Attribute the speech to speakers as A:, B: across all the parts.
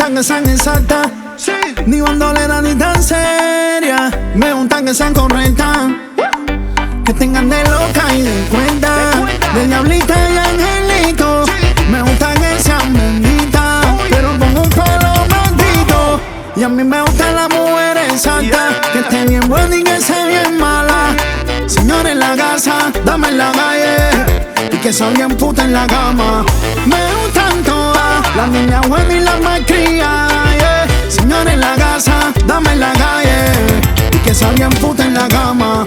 A: gustan que sean exactas, ni bandolera ni tan seria. Me gustan que sean correctas, que tengan de loca y de cuenta, de diablita y angelito. Me gustan que sean bonitas, pero con un pelo blandito. Y a mí me gustan las mujeres santas, que esté bien buena y que sea bien mala. Señores en la casa, dame en la calle, y que sea bien puta en la cama. Me gustan todas, las niñas buenas y las malcriadas, yeah. Señores en la casa, dame en la calle, y que sea bien puta en la cama.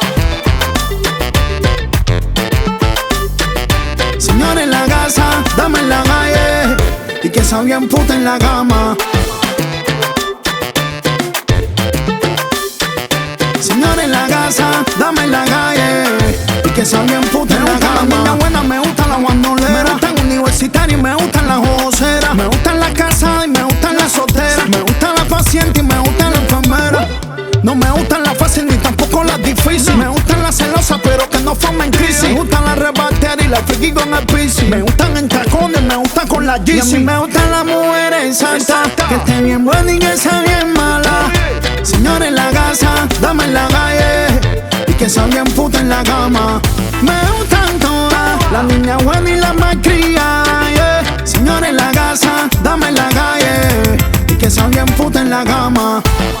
A: Señores en la casa, dame en la calle, y que sea bien puta en la cama. Señores en la casa, dame en la calle, y que sea bien puta en la cama. Las niñas buenas, me gustan las guandoleras, me gustan universitarias y me gustan las joseras. Me gustan las casadas y me gustan las solteras. Me gustan las pacientes y me gustan las enfermeras. No me gustan las fáciles ni tampoco las difíciles. Me gustan las celosas pero que no formen crisis. Me gustan las rebateras y las friki con el piscis. Me gustan en tacones, me gustan con las Yeezy. Y a mí me gustan las mujeres santas, que esté bien buena y que sea bien mala. Señores en la casa, dame en la calle, y que sea bien puta en la cama. Me gustan todas, las niñas buenas y las malcriadas, yeah. Señores en la casa, dame en la calle, y que sea bien puta en la cama.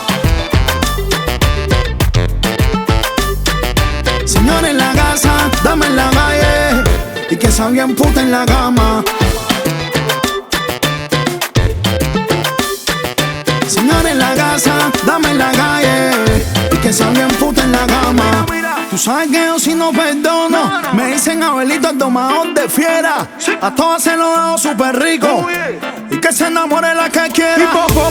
A: Señores en la casa, dame en la calle, y que sea bien puta en la cama. Señores en la casa, dame en la calle, y que sea bien puta en la cama. Tú sabes que yo si no perdono, me dicen Abelito el domador de fiera. A todas se lo hago súper rico, y que se enamore la que quiera.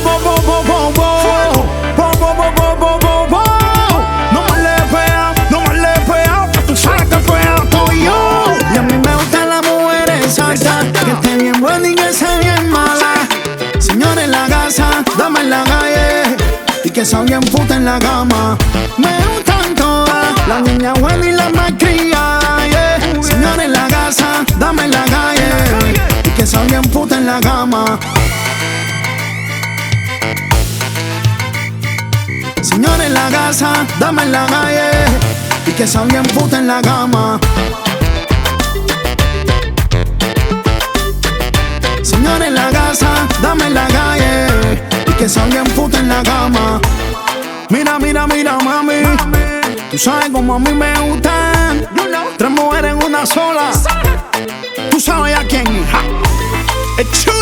A: No me le pega, no me le pega, que tú sabes que pega estoy yo. Y a mí me gustan las mujeres santas, que esté bien buena y que sea bien mala. Señores en la casa, dame en la calle, y que sea bien puta en la cama. Me gustan todas, las niñas buenas y las malcriadas, yeah. Señores en la casa, dame en la calle, y que sea bien puta en la cama. Señores en la casa, dame en la calle, y que sea bien puta en la cama. Señores en la casa, dame en la calle, y que sea bien puta en la cama. Mira, mira, mira, mami, tú sabes como a mí me gustan. Tres mujeres en una sola. Tú sabes a quién, el chulo.